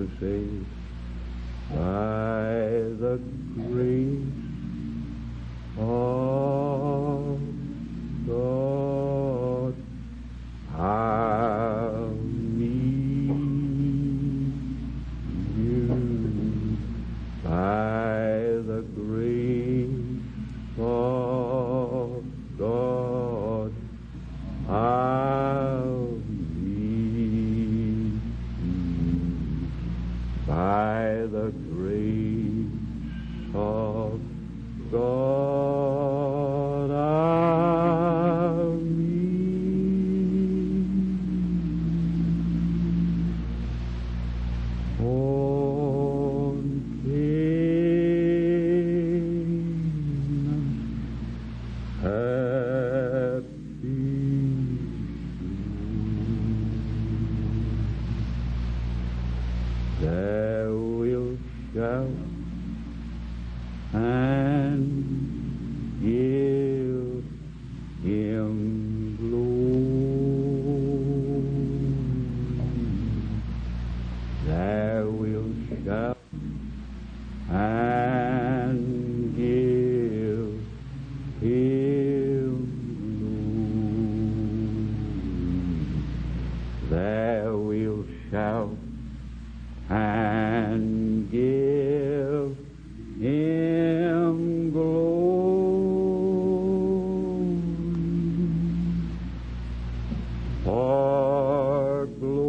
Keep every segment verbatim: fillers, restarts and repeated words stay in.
says, by the grace of God, I'll meet you. By the grace of God, I'll meet you. By the grace of God, I'll meet on Canaan's happy shore. There we'll shout and give him glory. There we'll shout and give him glory. There we'll shout and give him glory, for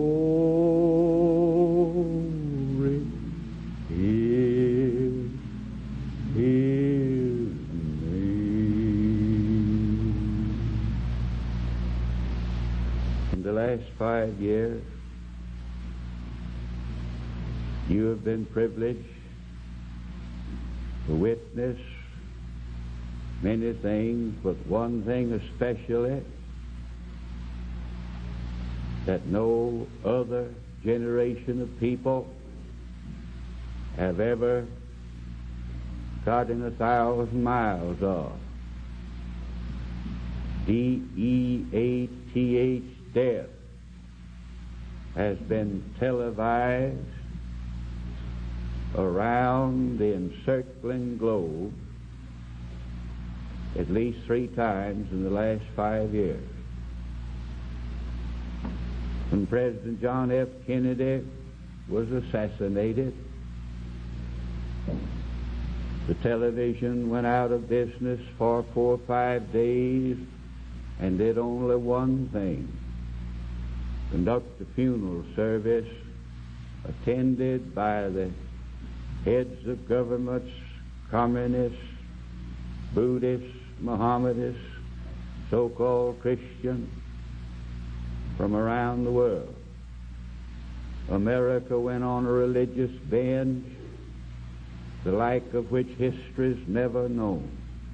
glory is his name. In the last five years, you have been privileged to witness many things, but one thing especially that no other generation of people have ever gotten a thousand miles of. D E A T H, death, has been televised around the encircling globe at least three times in the last five years. When President John F. Kennedy was assassinated, the television went out of business for four or five days and did only one thing: conduct a funeral service attended by the heads of governments, communists, Buddhists, Mohammedans, so-called Christians from around the world. America went on a religious binge, the like of which history's never known.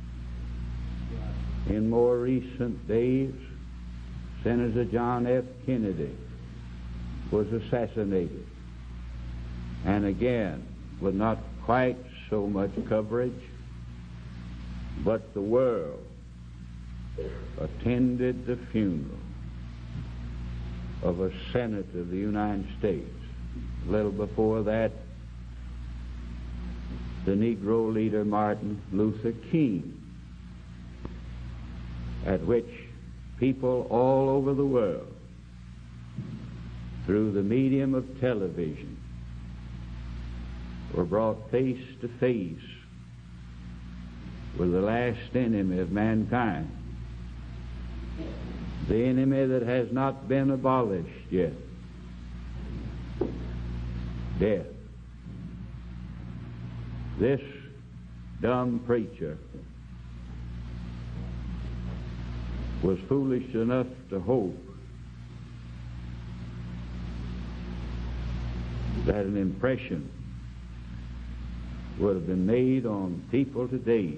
In more recent days, Senator John F. Kennedy was assassinated, and again, with not quite so much coverage, but the world attended the funeral of a senator of the United States. A little before that, the Negro leader Martin Luther King, at which people all over the world, through the medium of television, were brought face to face with the last enemy of mankind, the enemy that has not been abolished yet, death. This dumb preacher was foolish enough to hope that an impression would have been made on people today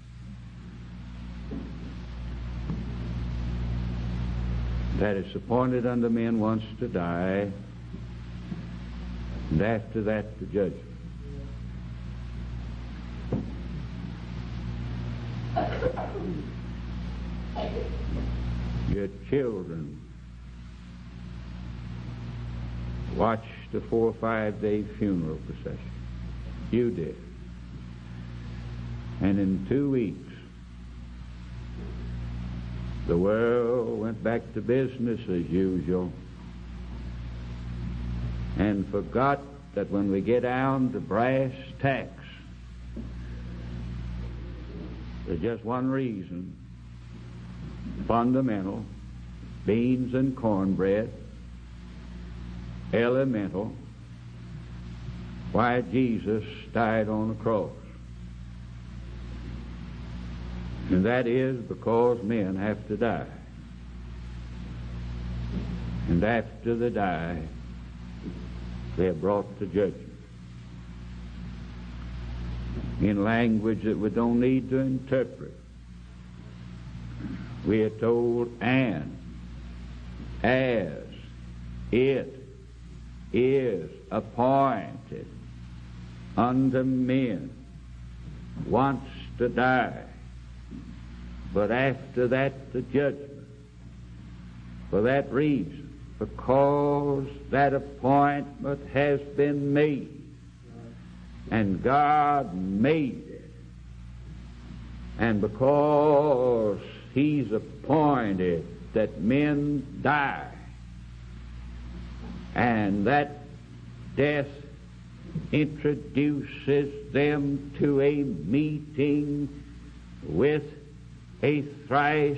that it's appointed unto men once to die, and after that the judgment. Your children watched a four or five day funeral procession. You did. And in two weeks, the world went back to business as usual and forgot that when we get down to brass tacks, there's just one reason, fundamental, beans and cornbread, elemental, why Jesus died on the cross. And that is because men have to die. And after they die, they are brought to judgment. In language that we don't need to interpret, we are told, and as it is appointed unto men once to die, but after that the judgment. For that reason, because that appointment has been made, and God made it, and because He's appointed that men die, and that death introduces them to a meeting with a thrice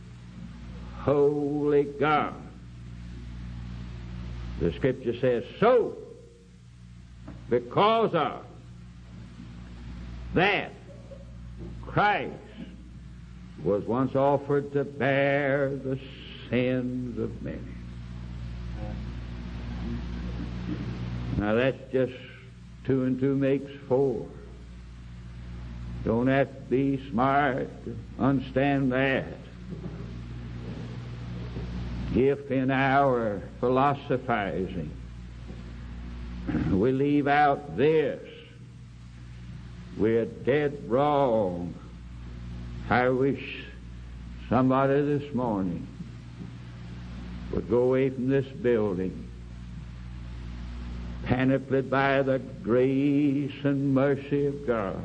holy God. The Scripture says, so, because of that, Christ was once offered to bear the sins of many. Now that's just two and two makes four. Don't have to be smart to understand that. If in our philosophizing we leave out this, we're dead wrong. I wish somebody this morning would go away from this building panoplied by the grace and mercy of God,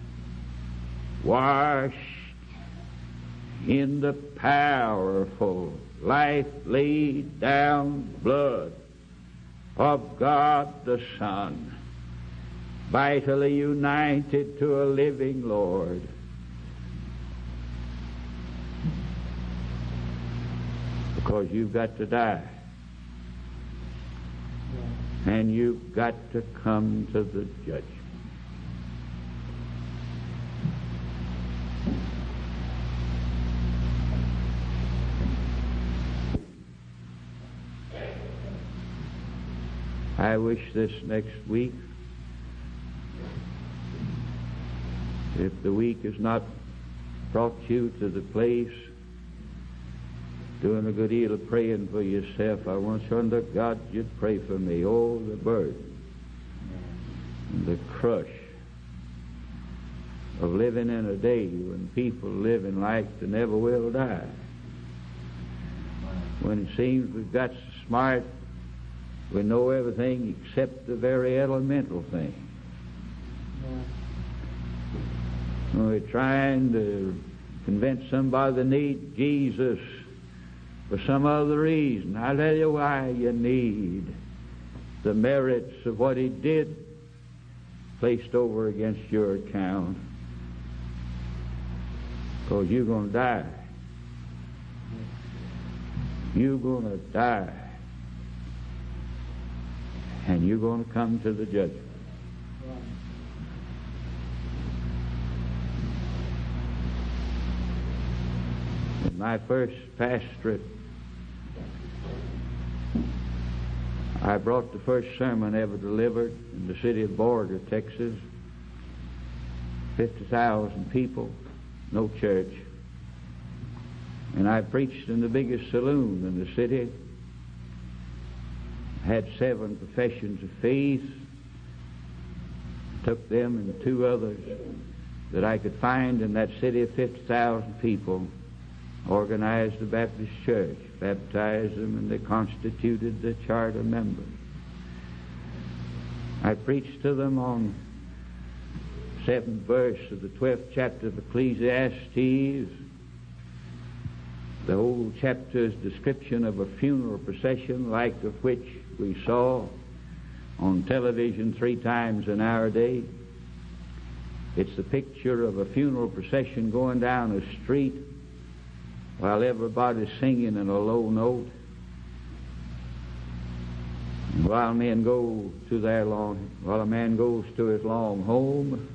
washed in the powerful, life-laid down blood of God the Son, vitally united to a living Lord. Because you've got to die. And you've got to come to the judgment. I wish this next week, if the week has not brought you to the place doing a good deal of praying for yourself, I want you under God you'd pray for me. Oh, the burden and the crush of living in a day when people living like they never will die. When it seems we've got so smart, we know everything except the very elemental thing. When we're trying to convince somebody they need Jesus for some other reason, I'll tell you why you need the merits of what He did placed over against your account. Because you're going to die. You're going to die. And you're going to come to the judgment. In my first pastorate, I brought the first sermon ever delivered in the city of Borger, Texas. fifty thousand people, no church. And I preached in the biggest saloon in the city. Had seven professions of faith, took them and two others that I could find in that city of fifty thousand people, organized the Baptist church, baptized them, and they constituted the charter members. I preached to them on seventh verse of the twelfth chapter of Ecclesiastes. The whole chapter is description of a funeral procession like of which we saw on television three times in our day. It's the picture of a funeral procession going down a street while everybody's singing in a low note. And while men go to their long, while a man goes to his long home,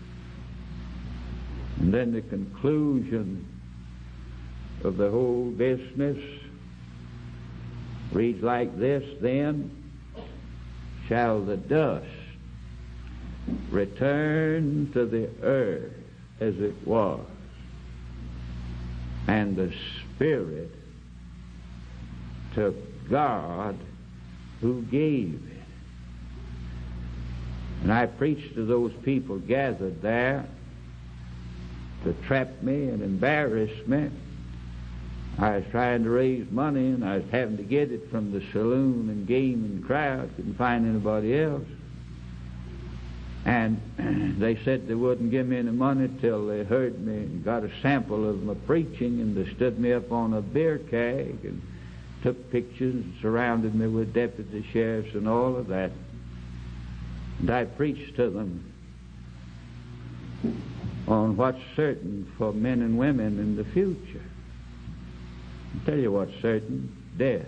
and then the conclusion of the whole business reads like this: then shall the dust return to the earth as it was, and the Spirit to God who gave it. And I preached to those people gathered there to trap me and embarrass me. I was trying to raise money, and I was having to get it from the saloon and gaming crowd. Couldn't find anybody else. And they said they wouldn't give me any money till they heard me and got a sample of my preaching, and they stood me up on a beer keg and took pictures and surrounded me with deputy sheriffs and all of that. And I preached to them on what's certain for men and women in the future. I'll tell you what's certain: death.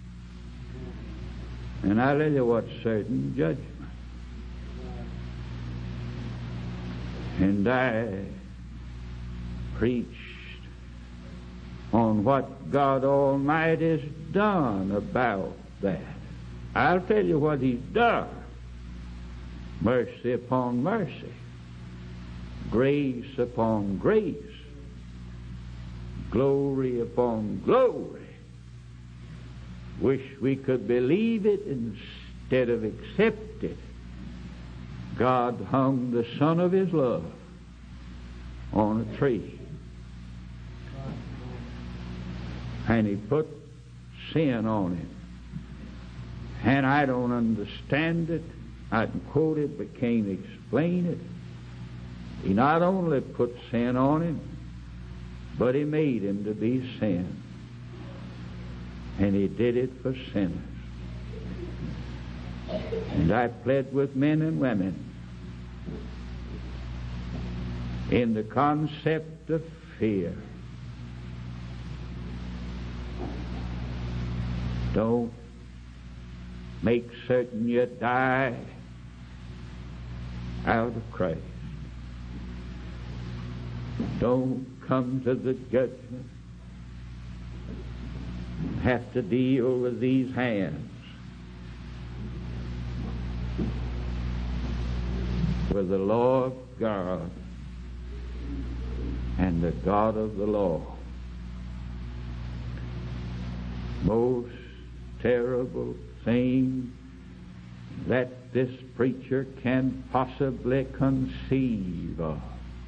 And I'll tell you what's certain: judgment. And I preached on what God Almighty's done about that. I'll tell you what He's done: mercy upon mercy, grace upon grace, glory upon glory. Wish we could believe it instead of accept it. God hung the Son of His love on a tree, and He put sin on it. And I don't understand it. I can quote it but can't explain it. He not only put sin on Him, but He made Him to be sin. And He did it for sinners. And I pled with men and women in the concept of fear. Don't make certain you die out of Christ. Don't come to the judgment, have to deal with these hands, with the law of God and the God of the law. Most terrible thing that this preacher can possibly conceive of.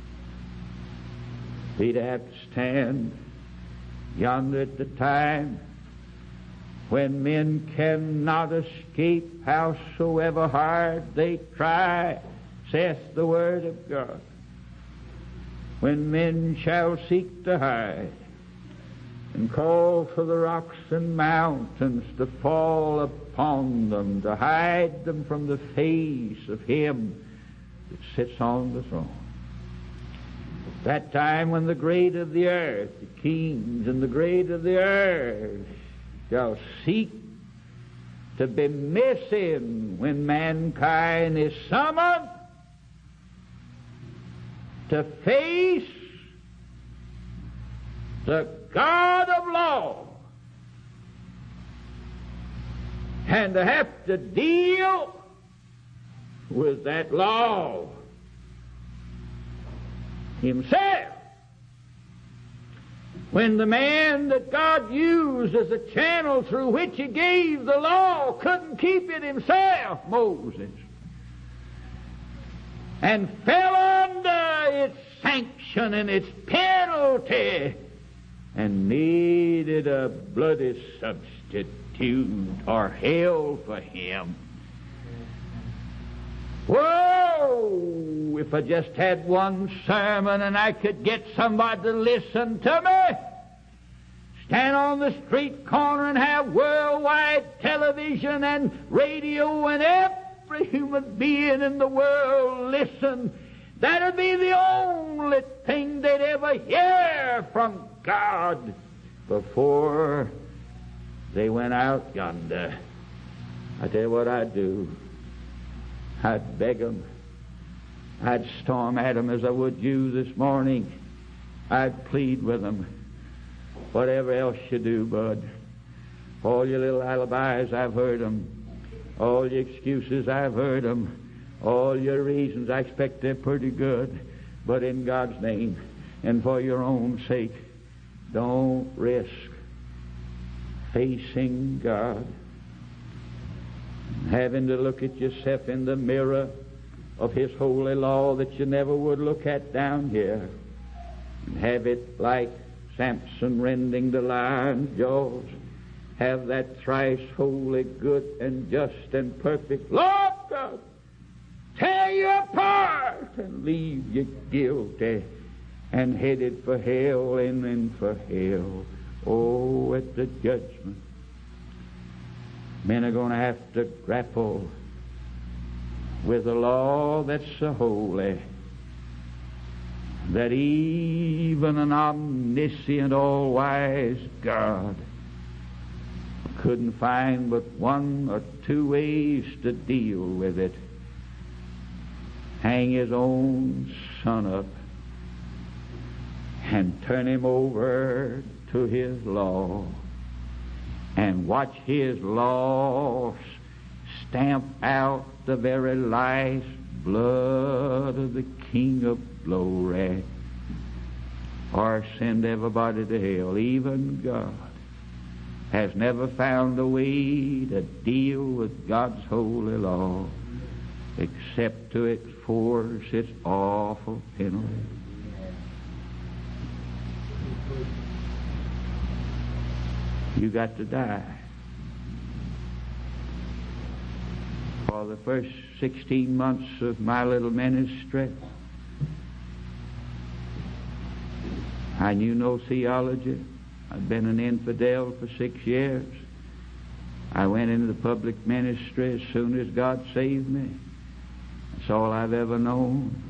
He'd have to stand yonder at the time when men cannot escape howsoever hard they try, saith the Word of God. When men shall seek to hide and call for the rocks and mountains to fall upon them, to hide them from the face of Him that sits on the throne. That time when the great of the earth, the kings and the great of the earth, shall seek to be missing when mankind is summoned to face the God of law and to have to deal with that law Himself. When the man that God used as a channel through which He gave the law couldn't keep it himself, Moses, and fell under its sanction and its penalty and needed a bloody substitute or hell for him. Whoa! If I just had one sermon and I could get somebody to listen to me, stand on the street corner and have worldwide television and radio and every human being in the world listen, that'd be the only thing they'd ever hear from God before they went out yonder. I tell you what I'd do. I'd beg them. I'd storm at them as I would you this morning. I'd plead with them. Whatever else you do, bud. All your little alibis, I've heard them. All your excuses, I've heard them. All your reasons, I expect they're pretty good. But in God's name and for your own sake, don't risk facing God, having to look at yourself in the mirror of His holy law that you never would look at down here, and have it like Samson rending the lion's jaws, have that thrice holy, good, and just, and perfect Lord God tear you apart and leave you guilty and headed for hell and then for hell. Oh, at the judgment, men are going to have to grapple with a law that's so holy that even an omniscient, all-wise God couldn't find but one or two ways to deal with it. Hang His own Son up and turn Him over to His law and watch His law stamp out the very last blood of the King of Glory, or send everybody to hell. Even God has never found a way to deal with God's holy law except to enforce its awful penalty. You got to die. For the first sixteen months of my little ministry, I knew no theology. I'd been an infidel for six years. I went into the public ministry as soon as God saved me. That's all I've ever known.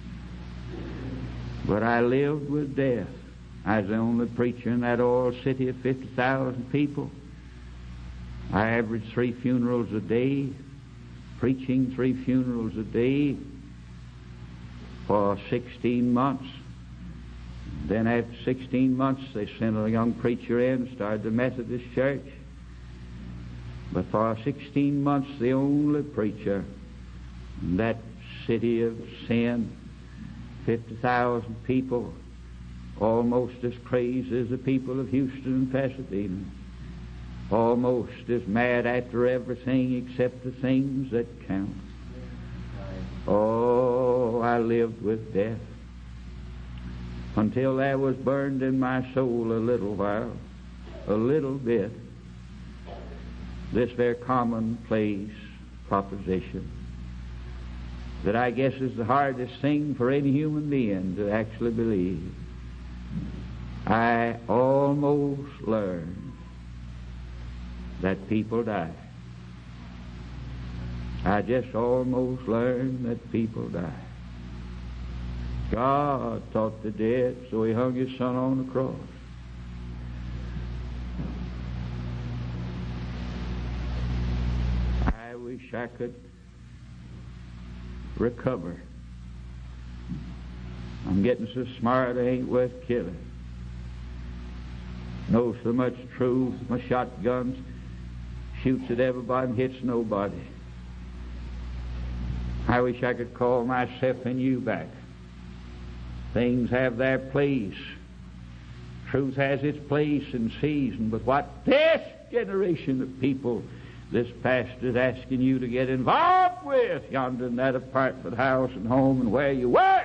But I lived with death. I was the only preacher in that old city of fifty thousand people. I averaged three funerals a day, preaching three funerals a day for sixteen months. Then after sixteen months, they sent a young preacher in, started the Methodist Church. But for sixteen months, the only preacher in that city of sin, fifty thousand people, almost as crazy as the people of Houston and Pasadena, almost as mad after everything except the things that count. Oh, I lived with death until there was burned in my soul a little while, a little bit, this very commonplace proposition that I guess is the hardest thing for any human being to actually believe. I almost learned that people die. I just almost learned that people die. God taught the dead, so He hung His Son on the cross. I wish I could recover. I'm getting so smart I ain't worth killing. Know so much truth. My shotguns shoots at everybody and hits nobody. I wish I could call myself and you back. Things have their place. Truth has its place and season. But what this generation of people, this pastor is asking you to get involved with yonder in that apartment house and home and where you were,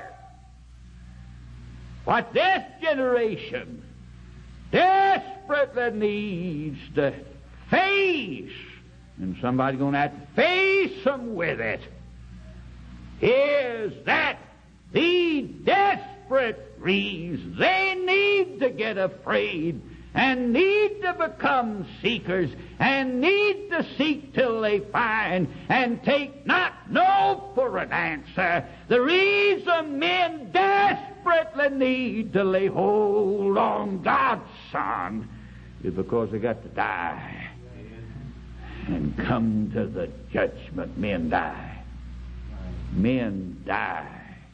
what this generation desperately needs to face, and somebody's going to have to face them with it, is that the desperate reasons they need to get afraid and need to become seekers and need to seek till they find and take not no for an answer. The reason men desperately need to lay hold on God's Son is because they got to die and come to the judgment. Men die. Men die.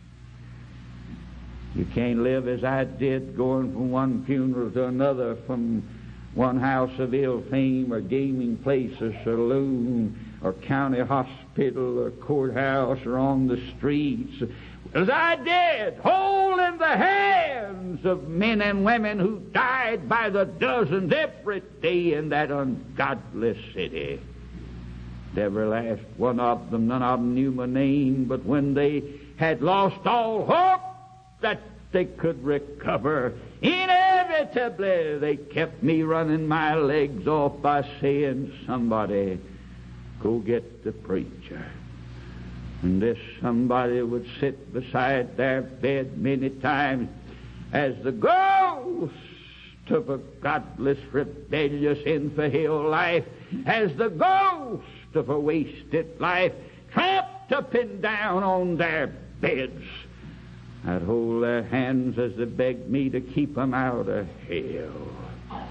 You can't live as I did, going from one funeral to another, from one house of ill fame or gaming place or saloon or county hospital or courthouse or on the streets, as I did, holding the hands of men and women who died by the dozens every day in that ungodly city. Every last one of them, none of them knew my name, but when they had lost all hope that they could recover, inevitably they kept me running my legs off by saying, somebody go get the preacher. And this somebody would sit beside their bed many times as the ghost of a godless, rebellious, infidel life, as the ghost of a wasted life, tramped up and down on their beds. I'd hold their hands as they begged me to keep them out of hell.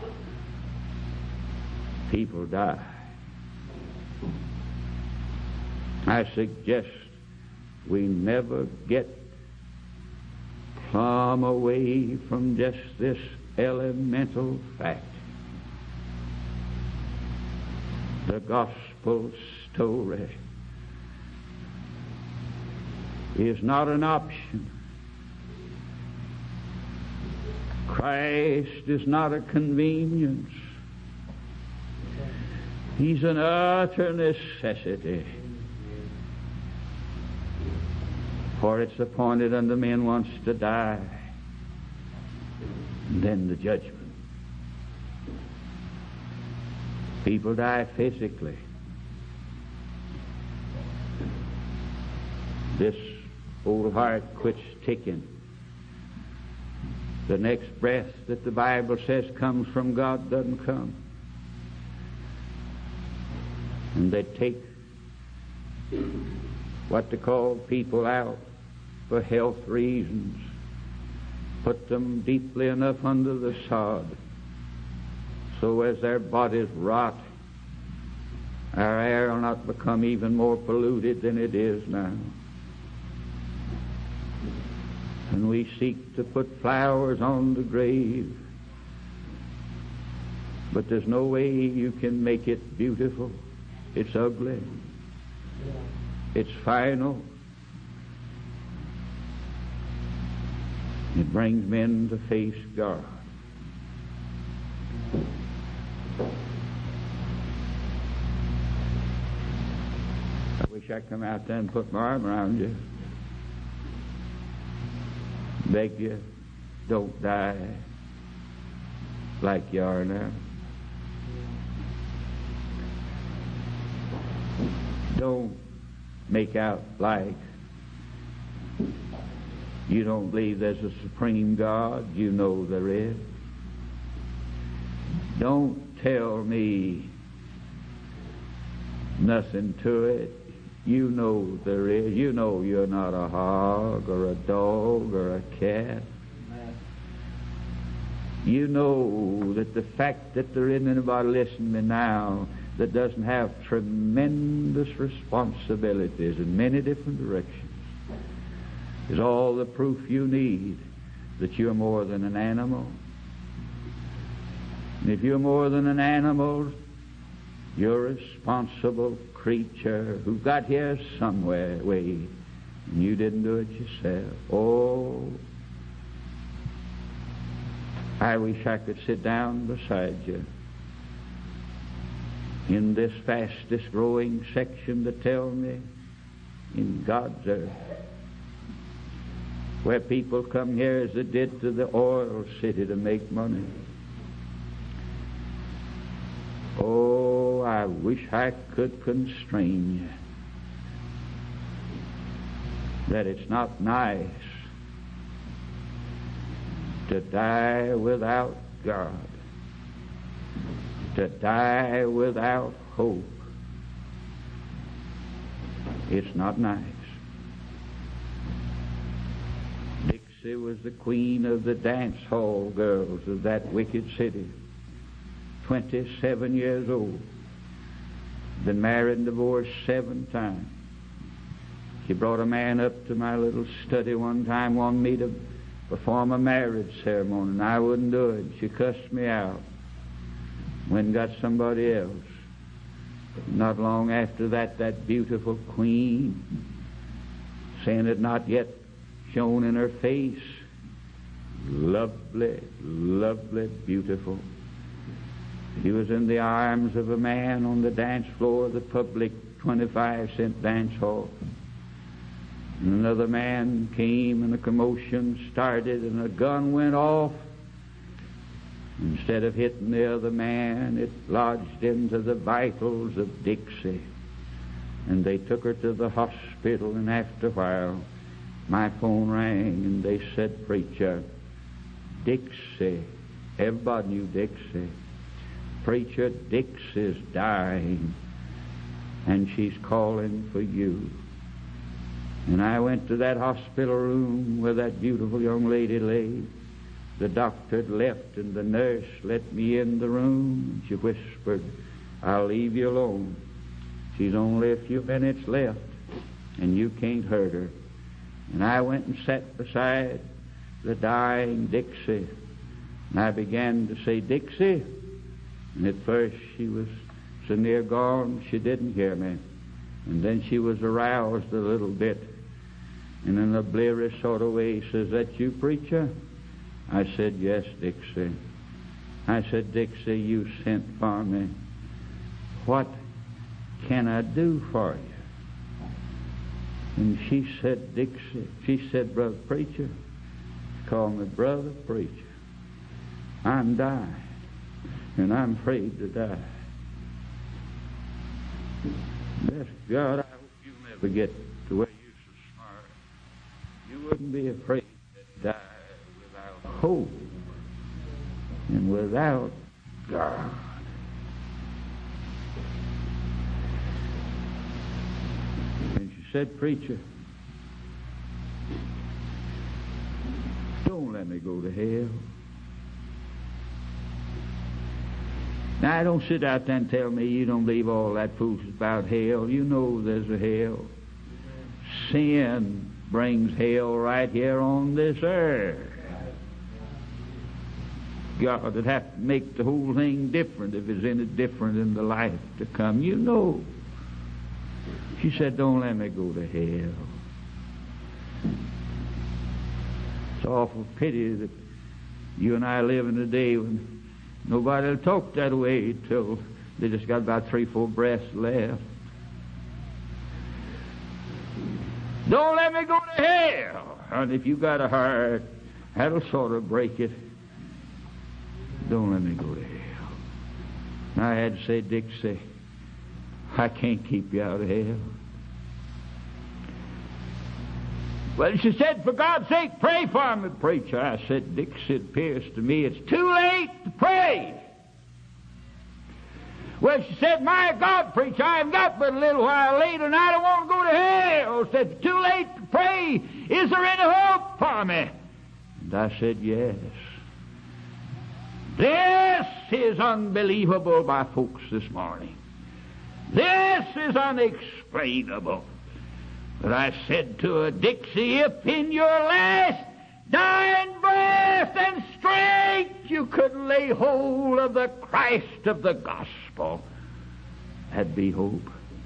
People die. I suggest we never get plumb away from just this elemental fact. The gospel story is not an option. Christ is not a convenience. He's an utter necessity. For it's appointed unto men once to die, and then the judgment. People die physically. This old heart quits ticking. The next breath that the Bible says comes from God doesn't come. And they take what they call people out for health reasons, put them deeply enough under the sod, so as their bodies rot, our air will not become even more polluted than it is now. And we seek to put flowers on the grave, but there's no way you can make it beautiful. It's ugly. It's final. It brings men to face God. I wish I'd come out there and put my arm around you. Beg you, don't die like you are now. Don't make out like you don't believe there's a supreme God. You know there is. Don't tell me nothing to it. You know there is. You know you're not a hog or a dog or a cat. You know that the fact that there isn't anybody listening to me now that doesn't have tremendous responsibilities in many different directions is all the proof you need that you're more than an animal. And if you're more than an animal, you're a responsible creature who got here some way, and you didn't do it yourself. Oh, I wish I could sit down beside you in this fastest growing section to tell me in God's earth, where people come here as they did to the oil city to make money. Oh, I wish I could constrain that it's not nice to die without God, to die without hope. It's not nice. Dixie was the queen of the dance hall girls of that wicked city. twenty-seven years old. Been married and divorced seven times. She brought a man up to my little study one time, wanted me to perform a marriage ceremony, and I wouldn't do it. She cussed me out. Went and got somebody else. Not long after that, that beautiful queen, sin had not yet shone in her face, lovely, lovely, beautiful. She was in the arms of a man on the dance floor of the public twenty-five cent dance hall. And another man came, and a commotion started, and a gun went off. Instead of hitting the other man, it lodged into the vitals of Dixie. And they took her to the hospital, and after a while, my phone rang, and they said, "Preacher, Dixie," everybody knew Dixie, "Preacher, Dixie's dying, and she's calling for you." And I went to that hospital room where that beautiful young lady lay. The doctor had left, and the nurse let me in the room, and she whispered, "I'll leave you alone. She's only a few minutes left, and you can't hurt her." And I went and sat beside the dying Dixie, and I began to say, "Dixie." And at first she was so near gone she didn't hear me. And then she was aroused a little bit, and in a bleary sort of way says, "That you, preacher?" I said, "Yes, Dixie." I said, "Dixie, you sent for me. What can I do for you?" And she said, "Dixie," she said, "Brother Preacher," she called me Brother Preacher, "I'm dying, and I'm afraid to die. Bless God, I hope you'll never get to where you're so smart. You wouldn't be afraid to die without hope and without God." And she said, "Preacher, don't let me go to hell." Now, don't sit out there and tell me you don't believe all that foolishness about hell. You know there's a hell. Sin brings hell right here on this earth. God would have to make the whole thing different if it's any different in the life to come. You know. She said, "Don't let me go to hell." It's an awful pity that you and I live in a day when nobody will talk that way till they just got about three, four breaths left. Don't let me go to hell. And if you got a heart, that'll sort of break it. Don't let me go to hell. And I had to say, "Dixie, I can't keep you out of hell." Well, she said, "For God's sake, pray for me, preacher." I said, "Dixie, it appears to me it's too late to pray." Well, she said, "My God, preacher, I've got but a little while later, and I don't want to go to hell." She said, "Too late to pray. Is there any hope for me?" And I said, "Yes." This is unbelievable by folks this morning. This is unexplainable. But I said to her, "Dixie, if in your last dying breath and strength you could lay hold of the Christ of the gospel, that'd be hope."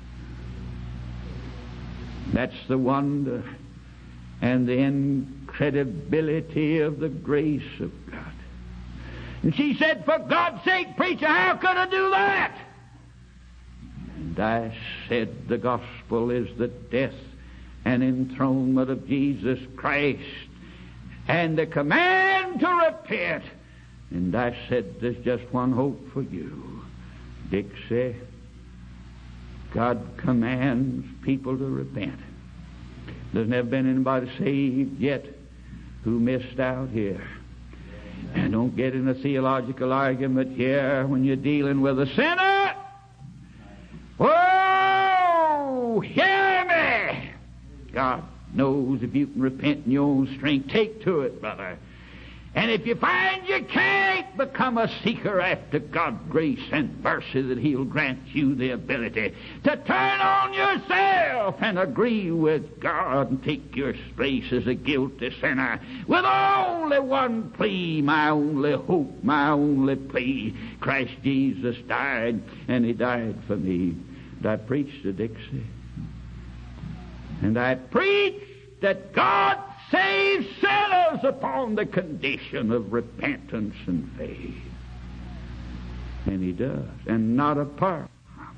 That's the wonder and the incredibility of the grace of God. And she said, "For God's sake, preacher, how could I do that?" And I said, "The gospel is the death and enthronement of Jesus Christ, and the command to repent." And I said, "There's just one hope for you, Dixie. God commands people to repent. There's never been anybody saved yet who missed out here. And don't get in a theological argument here when you're dealing with a sinner. Oh, hear me! God knows if you can repent in your own strength, take to it, brother. And if you find you can't, become a seeker after God's grace and mercy, that He'll grant you the ability to turn on yourself and agree with God and take your place as a guilty sinner with only one plea, my only hope, my only plea. Christ Jesus died, and He died for me. And I preached to Dixie. And I preached that God saves sinners upon the condition of repentance and faith. And He does, and not apart.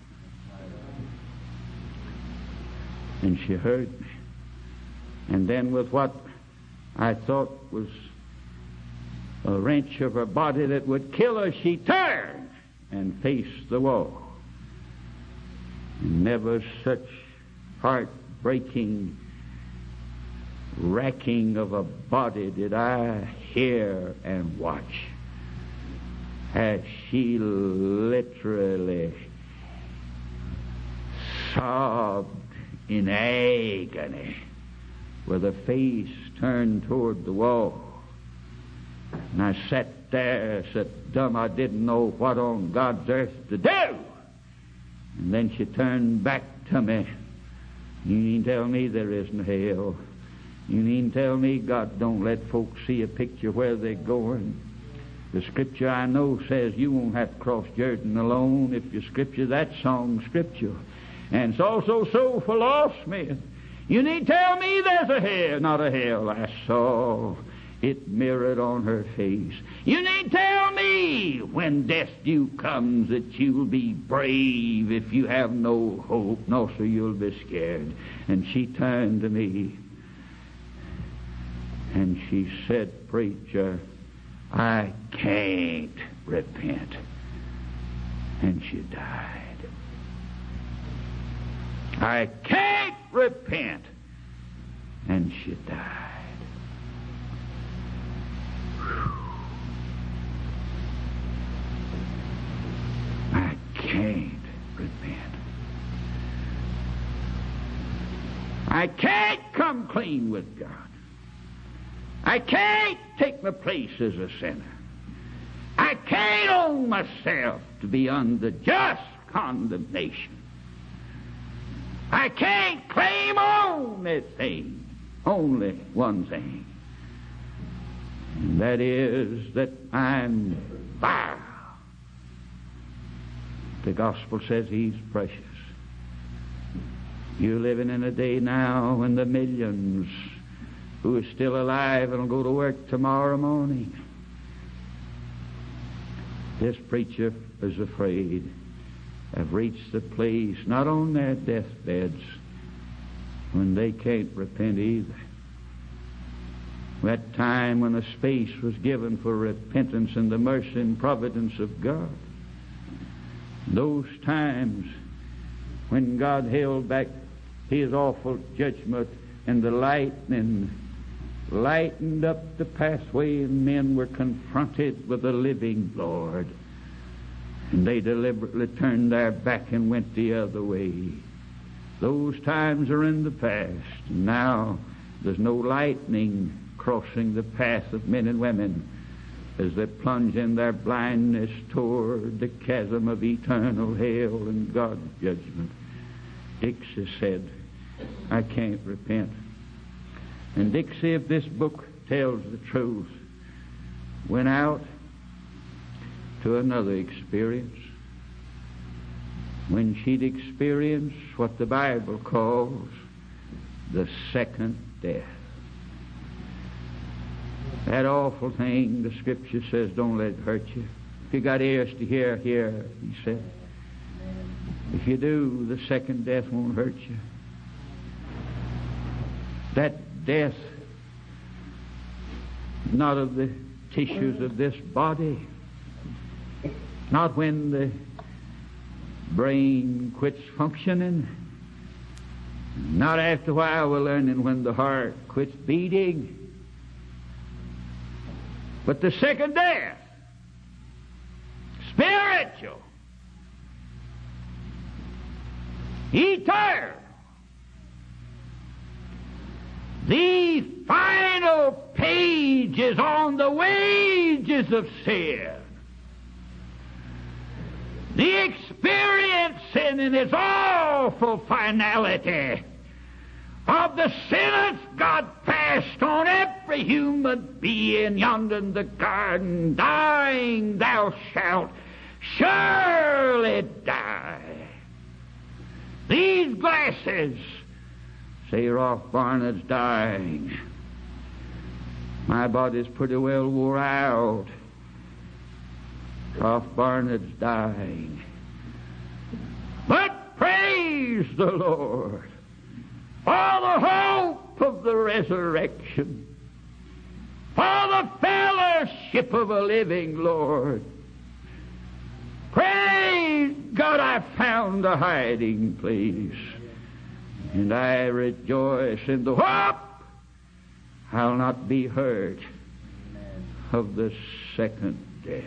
And she heard me. And then with what I thought was a wrench of her body that would kill her, she turned and faced the wall. And never such heart-breaking wrecking of a body did I hear and watch as she literally sobbed in agony with her face turned toward the wall. And I sat there so dumb I didn't know what on God's earth to do. And then she turned back to me. You needn't tell me there isn't hell. You needn't tell me God don't let folks see a picture where they're going. The scripture I know says you won't have to cross Jordan alone. If your scripture, that song scripture. And it's also so for lost men. You need tell me there's a hell, not a hell. I saw it mirrored on her face. You need tell me when death due comes that you'll be brave if you have no hope. No, sir, you'll be scared. And she turned to me. And she said, preacher, I can't repent. And she died. I can't repent. And she died. Whew. I can't repent. I can't come clean with God. I can't take my place as a sinner. I can't own myself to be under just condemnation. I can't claim only thing, only one thing. And that is that I'm vile. The gospel says He's precious. You're living in a day now when the millions who is still alive and will go to work tomorrow morning. This preacher is afraid have reached the place, not on their deathbeds, when they can't repent either. That time when a space was given for repentance and the mercy and providence of God. Those times when God held back His awful judgment and the lightning lightened up the pathway and men were confronted with the living Lord. And they deliberately turned their back and went the other way. Those times are in the past. Now there's no lightning crossing the path of men and women as they plunge in their blindness toward the chasm of eternal hell and God's judgment. Dixie said, I can't repent. And Dixie, if this book tells the truth, went out to another experience when she'd experienced what the Bible calls the second death. That awful thing, the Scripture says, don't let it hurt you. If you got ears to hear, hear, He said. If you do, the second death won't hurt you. That death, not of the tissues of this body, not when the brain quits functioning Not after a while we're learning when the heart quits beating. But the second death, spiritual, eternal, the final page is on the wages of sin. The experiencing in its awful finality of the sentence God passed on every human being yonder in the garden, dying thou shalt surely die. These glasses, say Rolf Barnett's dying. My body's pretty well wore out. Rolf Barnett's dying. But praise the Lord for the hope of the resurrection, for the fellowship of a living Lord. Praise God, I found a hiding place, and I rejoice in the hope I'll not be hurt of the second death.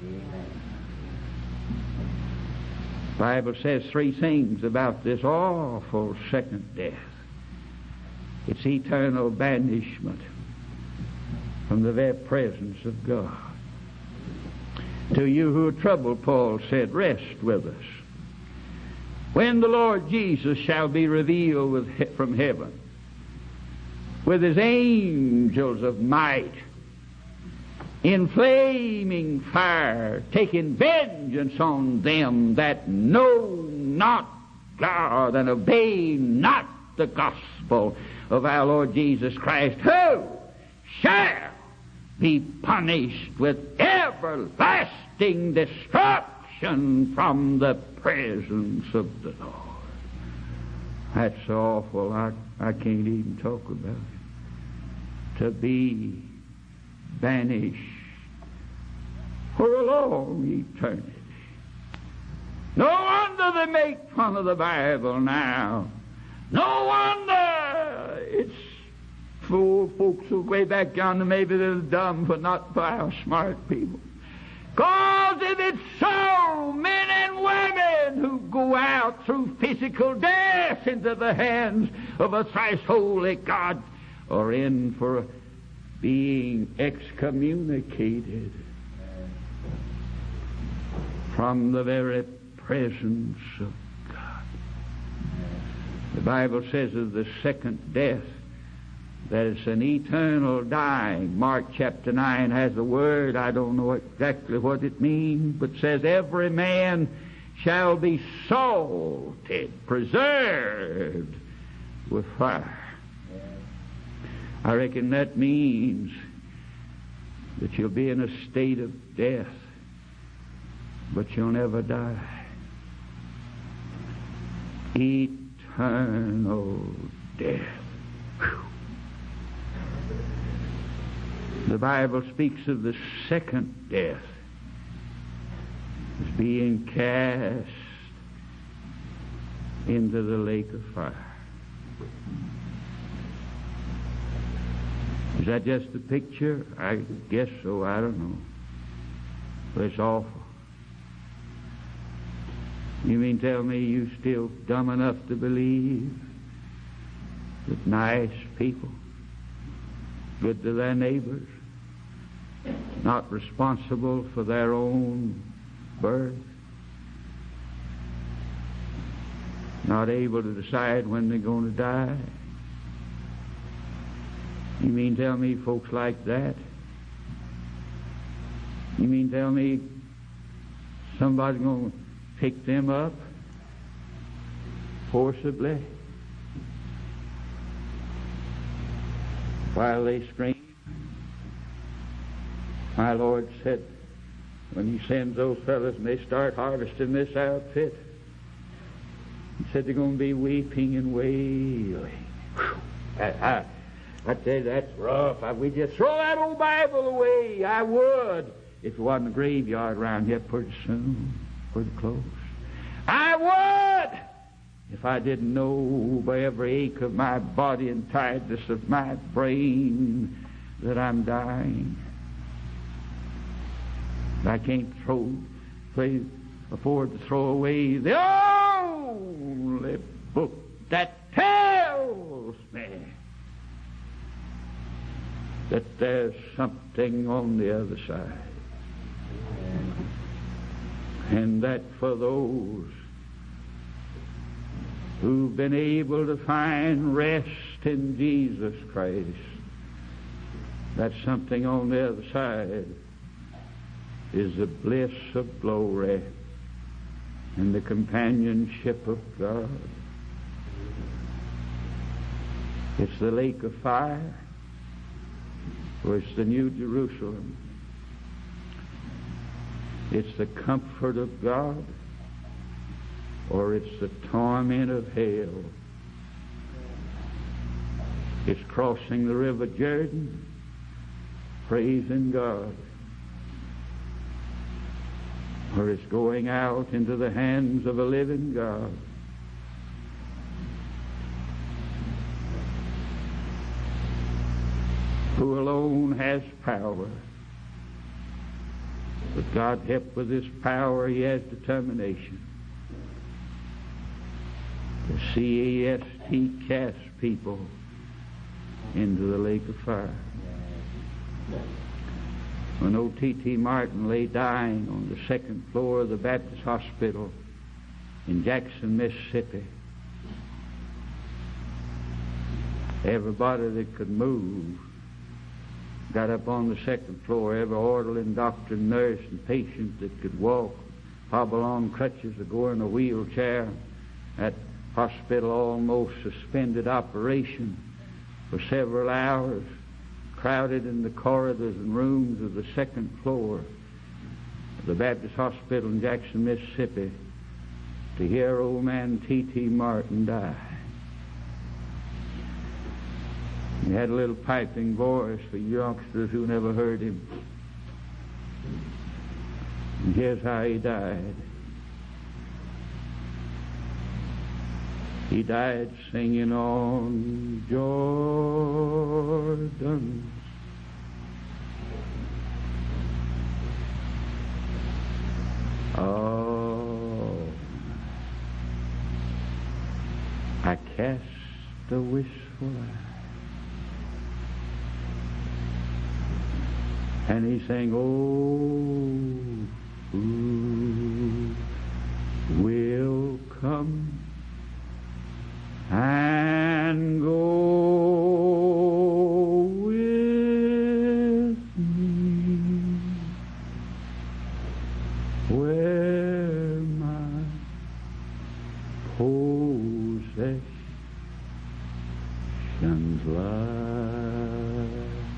The Bible says three things about this awful second death. It's eternal banishment from the very presence of God. To you who are troubled, Paul said, rest with us. When the Lord Jesus shall be revealed with, from heaven, with his angels of might, in flaming fire, taking vengeance on them that know not God and obey not the gospel of our Lord Jesus Christ, who shall be punished with everlasting destruction from the presence of the Lord. That's so awful, I, I can't even talk about it. To be banished for a long eternity. No wonder they make fun of the Bible now. No wonder it's for folks who way back yonder, maybe they're dumb, but not by our smart people. Because if it's so, men and women who go out through physical death into the hands of a thrice holy God are in for being excommunicated from the very presence of God. The Bible says of the second death that it's an eternal dying. Mark chapter nine has a word, I don't know exactly what it means, but says every man shall be salted, preserved with fire. I reckon that means that you'll be in a state of death, but you'll never die. Eternal death. Whew. The Bible speaks of the second death as being cast into the lake of fire. Is that just a picture? I guess so. I don't know. But it's awful. You mean tell me you still dumb enough to believe that nice people, good to their neighbors, not responsible for their own birth, not able to decide when they're going to die? You mean tell me folks like that? You mean tell me somebody's going to pick them up forcibly while they scream? My Lord said when he sends those fellows and they start harvesting this outfit, he said they're going to be weeping and wailing. Whew. I, I, I tell you, that's rough. I, we just throw that old Bible away. I would if it wasn't a graveyard around here pretty soon, pretty close. I would if I didn't know by every ache of my body and tiredness of my brain that I'm dying. I can't throw, play, afford to throw away the only book that tells me that there's something on the other side. And that for those who've been able to find rest in Jesus Christ, that something on the other side is the bliss of glory and the companionship of God. It's the lake of fire, or it's the New Jerusalem. It's the comfort of God, or it's the torment of hell. It's crossing the river Jordan, praising God, or it's going out into the hands of a living God. Who alone has power. But God help with this power, he has determination. The C A S T cast people into the lake of fire. When O T T Martin lay dying on the second floor of the Baptist Hospital in Jackson, Mississippi, everybody that could move got up on the second floor. Every orderly and doctor and nurse and patient that could walk, hobble on crutches or go in a wheelchair. That hospital almost suspended operation for several hours, crowded in the corridors and rooms of the second floor of the Baptist Hospital in Jackson, Mississippi, to hear old man T T Martin die. He had a little piping voice for youngsters who never heard him. And here's how he died. He died singing on Jordan's oh, I cast a wistful eye. And he sang, oh, who will come and go with me where my possessions lie.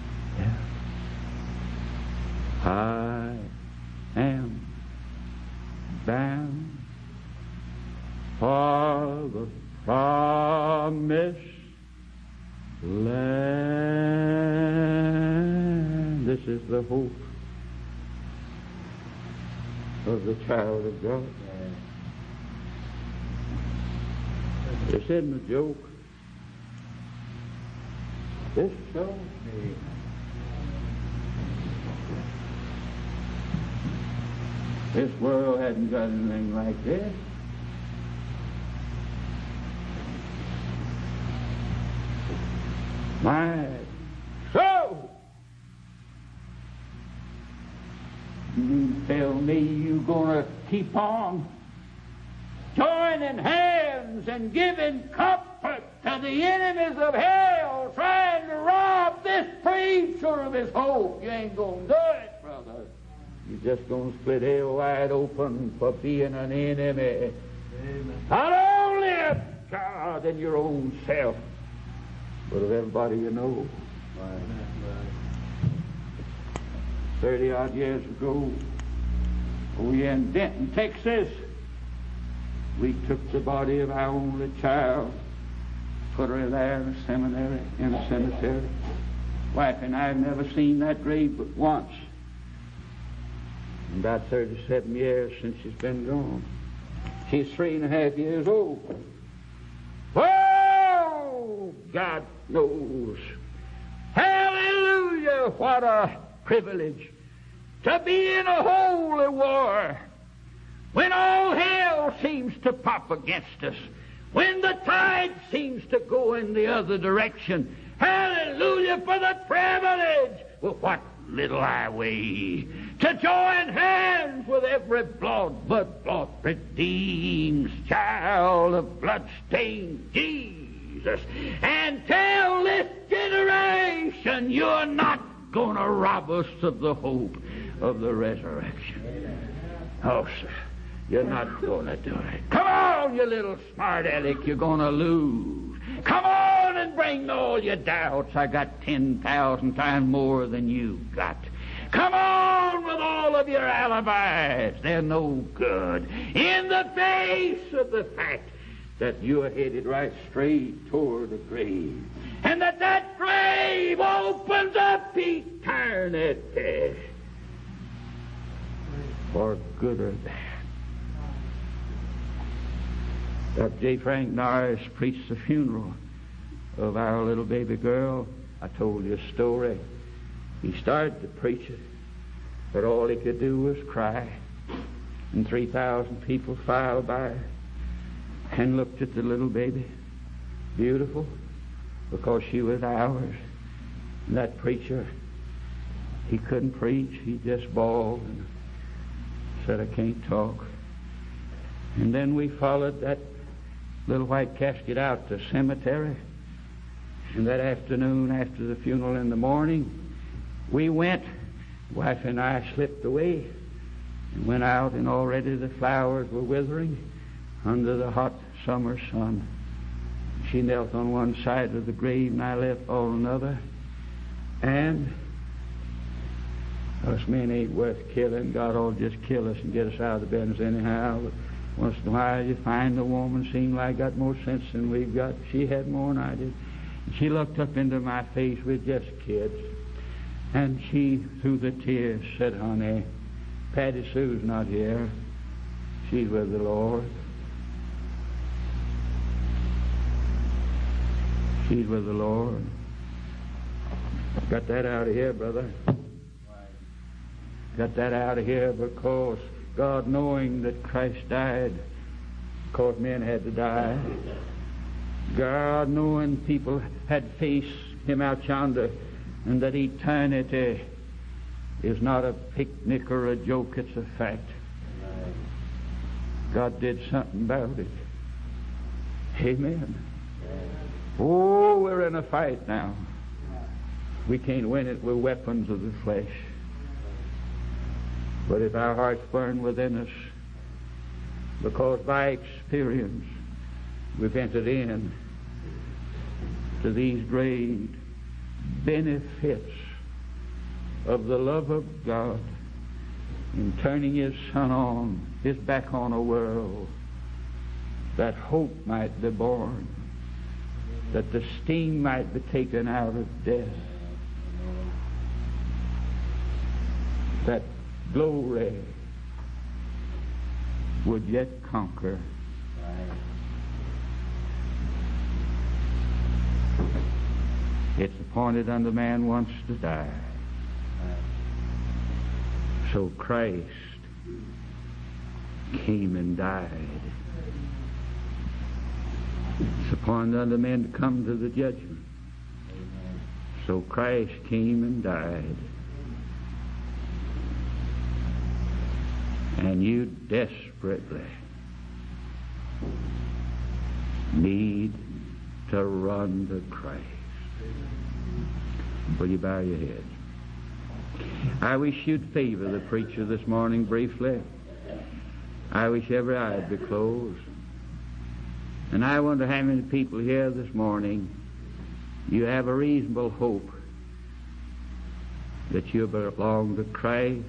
I am bound for the promised land. This is the hope of the child of God. This isn't a joke. This shows me this world hadn't got anything like this. My soul! You tell me you're going to keep on joining hands and giving comfort to the enemies of hell, trying to rob this preacher of his hope. You ain't going to do it, brother. You're just going to split hell wide open for being an enemy. Amen. Not only of God and your own self, but of everybody you know. Thirty-odd years ago, we in Denton, Texas, we took the body of our only child, put her there in a seminary, in a cemetery. Wife and I have never seen that grave but once. About thirty-seven years since she's been gone. She's three and a half years old. God knows. Hallelujah! What a privilege to be in a holy war when all hell seems to pop against us, when the tide seems to go in the other direction. Hallelujah for the privilege with what little I weigh to join hands with every blood, but blood redeems child of blood-stained Jesus, and tell this generation you're not going to rob us of the hope of the resurrection. Oh, sir, you're not going to do it. Come on, you little smart aleck, you're going to lose. Come on and bring all your doubts. I got ten thousand times more than you got. Come on with all of your alibis. They're no good in the face of the fact that you're headed right straight toward the grave, and that that grave opens up eternity for good or bad. Doctor J. Frank Norris preached the funeral of our little baby girl. I told you a story. He started to preach it, but all he could do was cry. And three thousand people filed by and looked at the little baby, beautiful, because she was ours. And that preacher, he couldn't preach. He just bawled and said, I can't talk. And then we followed that little white casket out to the cemetery. And that afternoon, after the funeral in the morning, we went, wife and I slipped away and went out, and already the flowers were withering under the hot summer sun. She knelt on one side of the grave, and I left on another. And us men ain't worth killing. God will just kill us and get us out of the business anyhow. But once in a while you find a woman seemed like got more sense than we've got. She had more than I did. And she looked up into my face. We're just kids. And she, through the tears, said, honey, Patty Sue's not here. She's with the Lord. She's with the Lord. Got that out of here, brother. Got that out of here because God, knowing that Christ died, because men had to die. God, knowing people had faced him out yonder, and that eternity is not a picnic or a joke, it's a fact. God did something about it. Amen. Oh, we're in a fight now. We can't win it with weapons of the flesh. But if our hearts burn within us, because by experience we've entered in to these great benefits of the love of God in turning his Son on, his back on a world, that hope might be born, that the sting might be taken out of death, that glory would yet conquer. It's appointed unto man once to die. So Christ came and died. It's appointed unto men to come to the judgment. So Christ came and died. And you desperately need to run to Christ. Will you bow your head? I wish you'd favor the preacher this morning briefly. I wish every eye would be closed. And I wonder how many people here this morning, you have a reasonable hope that you belong to Christ.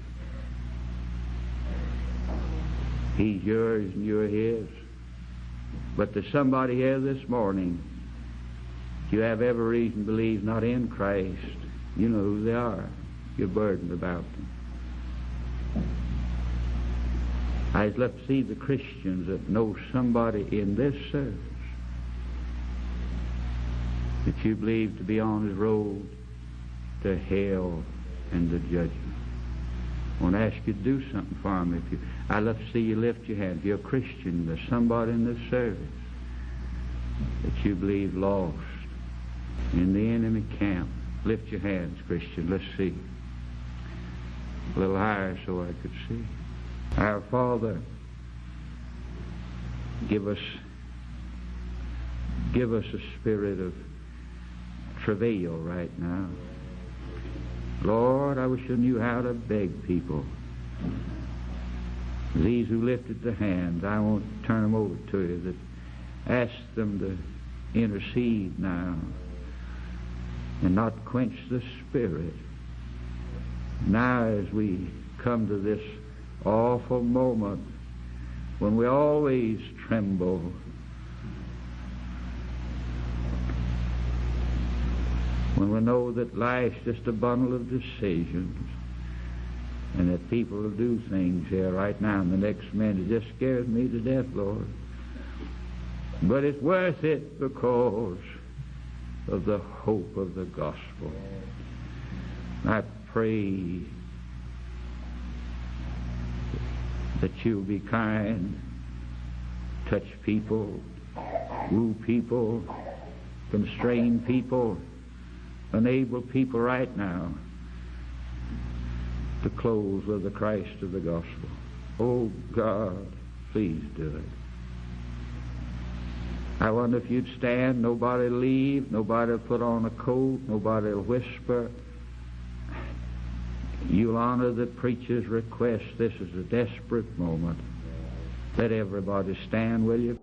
He's yours and you're his. But there's somebody here this morning, you have every reason to believe not in Christ. You know who they are. You're burdened about them. I'd love to see the Christians that know somebody in this service that you believe to be on his road to hell and to judgment. I want to ask you to do something for him. If you, I'd love to see you lift your hand. If you're a Christian, there's somebody in this service that you believe lost in the enemy camp. Lift your hands, Christian. Let's see. A little higher so I could see. Our Father, give us, give us a spirit of travail right now. Lord, I wish I knew how to beg people. These who lifted their hands, I won't turn them over to you, that ask them to intercede now and not quench the Spirit. Now as we come to this awful moment when we always tremble, when we know that life's just a bundle of decisions and that people will do things here right now and the next minute, it just scares me to death, Lord. But it's worth it because of the hope of the gospel. I pray that you'll be kind, touch people, woo people, constrain people, enable people right now to close with the Christ of the gospel. Oh God, please do it. I wonder if you'd stand, nobody leave, nobody put on a coat, nobody will whisper. You'll honor the preacher's request. This is a desperate moment. Let everybody stand, will you?